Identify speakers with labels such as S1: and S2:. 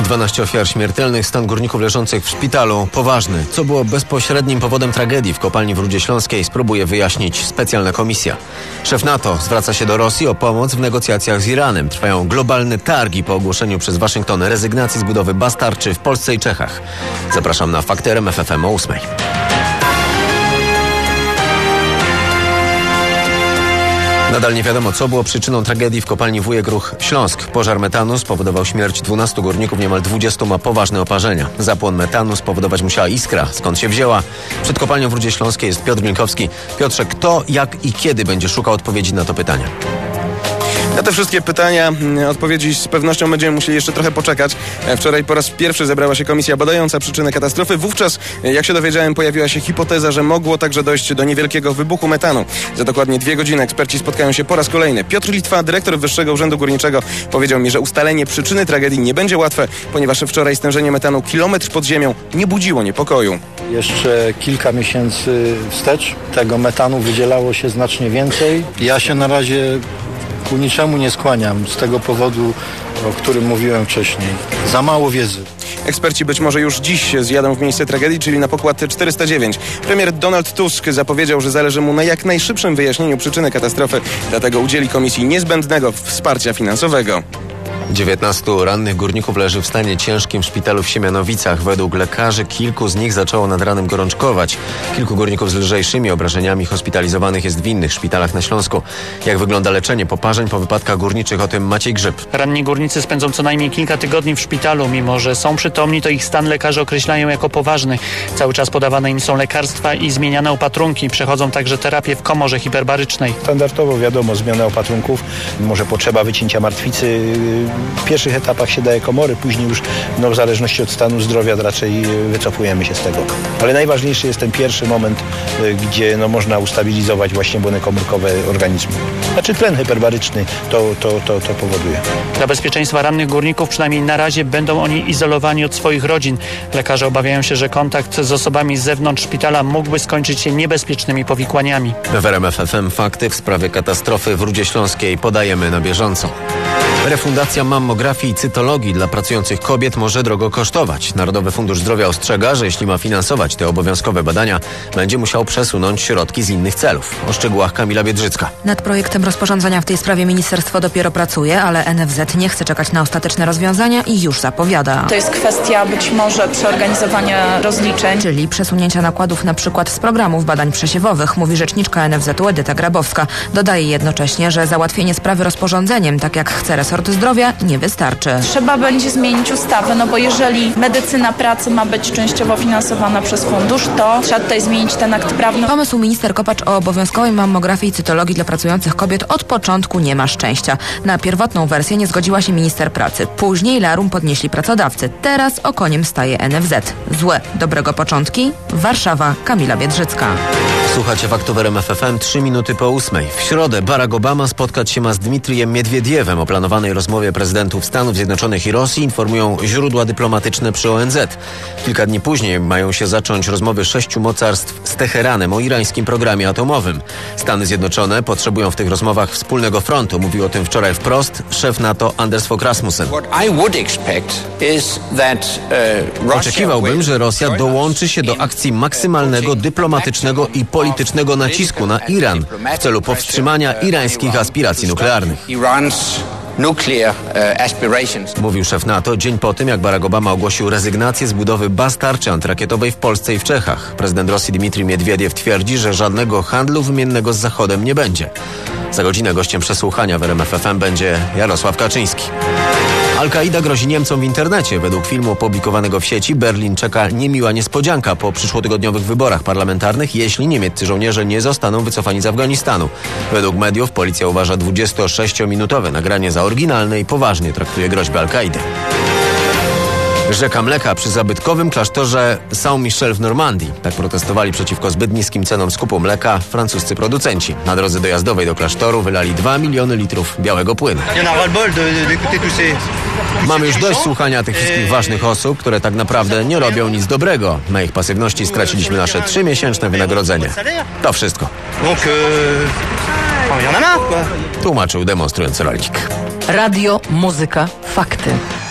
S1: 12 ofiar śmiertelnych, stan górników leżących w szpitalu poważny. Co było bezpośrednim powodem tragedii w kopalni w Rudzie Śląskiej, spróbuje wyjaśnić specjalna komisja. Szef NATO zwraca się do Rosji o pomoc w negocjacjach z Iranem. Trwają globalne targi po ogłoszeniu przez Waszyngton rezygnacji z budowy baz tarczy w Polsce i Czechach. Zapraszam na Fakty RMF FM o 8:00. Nadal nie wiadomo, co było przyczyną tragedii w kopalni Wujek-Ruch Śląsk. Pożar metanu spowodował śmierć 12 górników, niemal 20 ma poważne oparzenia. Zapłon metanu spowodować musiała iskra. Skąd się wzięła? Przed kopalnią w Rudzie Śląskiej jest Piotr Minkowski. Piotrze, kto, jak i kiedy będzie szukał odpowiedzi na to pytanie?
S2: Na te wszystkie pytania odpowiedzi z pewnością będziemy musieli jeszcze trochę poczekać. Wczoraj po raz pierwszy zebrała się komisja badająca przyczynę katastrofy. Wówczas, jak się dowiedziałem, pojawiła się hipoteza, że mogło także dojść do niewielkiego wybuchu metanu. Za dokładnie 2 godziny eksperci spotkają się po raz kolejny. Piotr Litwa, dyrektor Wyższego Urzędu Górniczego, powiedział mi, że ustalenie przyczyny tragedii nie będzie łatwe, ponieważ wczoraj stężenie metanu kilometr pod ziemią nie budziło niepokoju.
S3: Jeszcze kilka miesięcy wstecz tego metanu wydzielało się znacznie więcej. Ja się na razie ku niczemu nie skłaniam z tego powodu, o którym mówiłem wcześniej. Za mało wiedzy.
S2: Eksperci być może już dziś zjadą w miejsce tragedii, czyli na pokład 409. Premier Donald Tusk zapowiedział, że zależy mu na jak najszybszym wyjaśnieniu przyczyny katastrofy, dlatego udzieli komisji niezbędnego wsparcia finansowego.
S1: 19 rannych górników leży w stanie ciężkim w szpitalu w Siemianowicach. Według lekarzy kilku z nich zaczęło nad ranem gorączkować. Kilku górników z lżejszymi obrażeniami hospitalizowanych jest w innych szpitalach na Śląsku. Jak wygląda leczenie poparzeń po wypadkach górniczych? O tym Maciej Grzyb.
S4: Ranni górnicy spędzą co najmniej kilka tygodni w szpitalu. Mimo że są przytomni, to ich stan lekarze określają jako poważny. Cały czas podawane im są lekarstwa i zmieniane opatrunki. Przechodzą także terapię w komorze hiperbarycznej.
S3: Standardowo wiadomo, zmiana opatrunków, może potrzeba wycięcia martwicy. W pierwszych etapach się daje komory, później już w zależności od stanu zdrowia raczej wycofujemy się z tego. Ale najważniejszy jest ten pierwszy moment, gdzie można ustabilizować właśnie błony komórkowe organizmu. Znaczy tlen hyperbaryczny to powoduje.
S4: Dla bezpieczeństwa rannych górników przynajmniej na razie będą oni izolowani od swoich rodzin. Lekarze obawiają się, że kontakt z osobami z zewnątrz szpitala mógłby skończyć się niebezpiecznymi powikłaniami.
S1: W RMF FM fakty w sprawie katastrofy w Rudzie Śląskiej podajemy na bieżąco. Refundacja mammografii i cytologii dla pracujących kobiet może drogo kosztować. Narodowy Fundusz Zdrowia ostrzega, że jeśli ma finansować te obowiązkowe badania, będzie musiał przesunąć środki z innych celów. O szczegółach Kamila Biedrzycka.
S5: Nad projektem rozporządzenia w tej sprawie ministerstwo dopiero pracuje, ale NFZ nie chce czekać na ostateczne rozwiązania i już zapowiada.
S6: To jest kwestia być może przeorganizowania rozliczeń.
S5: Czyli przesunięcia nakładów na przykład z programów badań przesiewowych, mówi rzeczniczka NFZ-u Edyta Grabowska. Dodaje jednocześnie, że załatwienie sprawy rozporządzeniem, tak jak chce resort zdrowia, nie wystarczy.
S6: Trzeba będzie zmienić ustawę, bo jeżeli medycyna pracy ma być częściowo finansowana przez fundusz, to trzeba tutaj zmienić ten akt prawny.
S5: Pomysł minister Kopacz o obowiązkowej mammografii i cytologii dla pracujących kobiet od początku nie ma szczęścia. Na pierwotną wersję nie zgodziła się minister pracy. Później larum podnieśli pracodawcy. Teraz okoniem staje NFZ. Złe. Dobrego początki? Warszawa, Kamila Biedrzycka.
S1: Słuchacie faktów RMF FM 3 minuty po 8:00. W środę Barack Obama spotkać się ma z Dmitrijem Miedwiediewem. O planowanej rozmowie prezydentów Stanów Zjednoczonych i Rosji informują źródła dyplomatyczne przy ONZ. Kilka dni później mają się zacząć rozmowy 6 mocarstw z Teheranem o irańskim programie atomowym. Stany Zjednoczone potrzebują w tych rozmowach wspólnego frontu. Mówił o tym wczoraj wprost szef NATO Anders Fogh Rasmussen. Oczekiwałbym, że Rosja dołączy się do akcji maksymalnego dyplomatycznego i politycznego nacisku na Iran w celu powstrzymania irańskich aspiracji nuklearnych. Mówił szef NATO dzień po tym, jak Barack Obama ogłosił rezygnację z budowy baz tarczy antyrakietowej w Polsce i w Czechach. Prezydent Rosji Dmitrij Miedwiediew twierdzi, że żadnego handlu wymiennego z Zachodem nie będzie. Za godzinę gościem przesłuchania w RMF FM będzie Jarosław Kaczyński. Al-Kaida grozi Niemcom w internecie. Według filmu opublikowanego w sieci Berlin czeka niemiła niespodzianka po przyszłotygodniowych wyborach parlamentarnych, jeśli niemieccy żołnierze nie zostaną wycofani z Afganistanu. Według mediów policja uważa 26-minutowe nagranie za oryginalne i poważnie traktuje groźby Al-Kaidy. Rzeka mleka przy zabytkowym klasztorze Saint-Michel w Normandii. Tak protestowali przeciwko zbyt niskim cenom skupu mleka francuscy producenci. Na drodze dojazdowej do klasztoru wylali 2 miliony litrów białego płynu. Mamy już dość słuchania tych wszystkich ważnych osób, które tak naprawdę nie robią nic dobrego. Na ich pasywności straciliśmy nasze 3-miesięczne wynagrodzenie. To wszystko. Tłumaczył demonstrujący rolnik.
S7: Radio, muzyka, fakty.